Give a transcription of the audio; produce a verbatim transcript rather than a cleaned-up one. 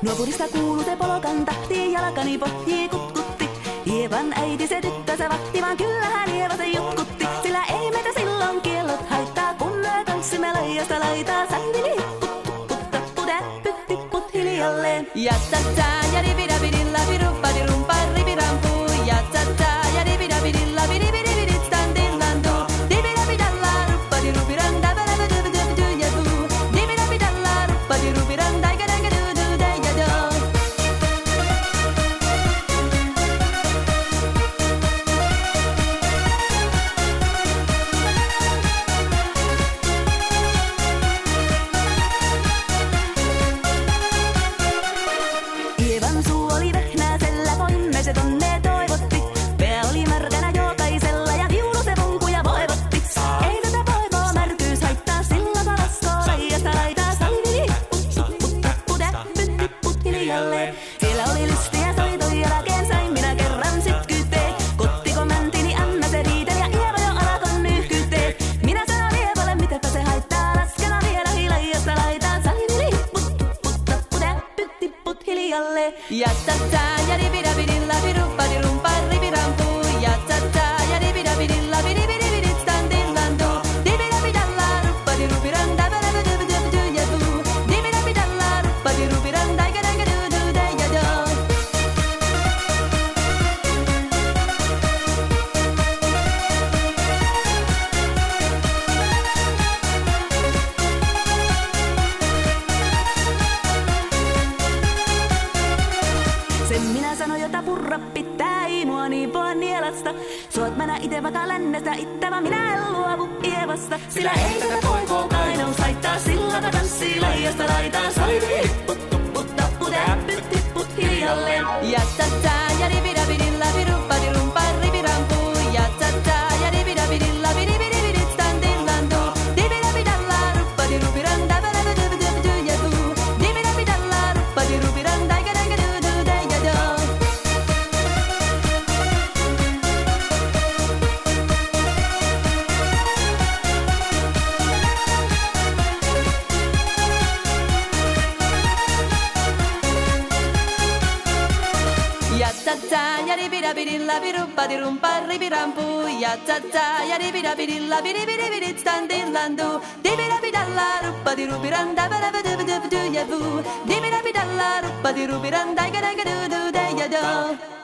Nuopurista kuuluu se polokan tahti, jalkani pohjii kutkutti. Ievan äiti se tyttönsä vahti, vaan kyllähän Ieva se jutkutti. Sillä ei meitä silloin kiellot haittaa, kun me tanssimme laidasta laitaa. Sallili hipput, tupput, tappu, täppyt, tipput hiljalleen. Ja tata, ja ribidabidilla, biruppadirumpa, ribirampu. Ja tata, ja ribidabidilla, bidibidibidit, standillandu. Dibidabidalla, ruppadirubiran, dabadabadabadabadu, yadu. Dibidabidalla, ruppadirubiran, daigadagadu, dayadu. Ievan suu oli vehnäisellä, voimme se tonne toivotti. Pää oli märkänä jokaisella ja viulu se vonkuja voivotti. Ei tätä voivoa märkyys haittaa, sillä salaskoo laijasta laitaa. Salvili hipput, tupput, tappu, täppyt, tipput hiljalleen. Siellä oli lystiä soitoi jälkeen, sain minä kerran sit kyteen. Kottiko mäntini Anna se riiteli ja Ieva jo alakon nyhkyteen. Minä sanon Ievalle, mitäpä se haittaa, laskena vielä hilaijasta laitaa. Salvili hipput, tupput, tappu, täppyt, tipput hiljalleen. Ja tata, ja ribidabidilla, biruppadirumpa, ribirampu. Ja tata, ja ribidabidilla, bidibidibidit, standillandu. Dibidabidalla, ruppadirubiran, dabadabadabadabadu, yadu. Dibidabidalla, ruppadirubiran, daigadagadu, dayadu. Sen minä sanoin, jota purra pitää, ei mua niin voi nielasta. Suot mä nää ite vaikka lännestä ittävä, minä en luovu Ievasta. Sillä ei tätä poikoo kainous haittaa, sillä mä tanssii laijasta laitaa. Salivili hipput, tupput, tappu, täppyt, tipput hiljalleen. Ja tata, ja ribidabidilla, biruppadirumpa, ribirampu. Ja tata, ja ribidabidilla, bidibidibidit, standillandu. Dibidabidalla, ruppadirubiran, dabadabadabadabadu, yadu. Dibidabidalla, ruppadirubiran, daigadagadu, dayadu. Ja tata, ja ribidabidilla, biruppadirumpa, ribirampu. Ja tata, ja ribidabidilla, bidibidibidit, standillandu. Dibidabidalla, ruppadirubiran, dabadabadabadabadu, yadu. Dibidabidalla, ruppadirubiran, daigadagadu, dayadu.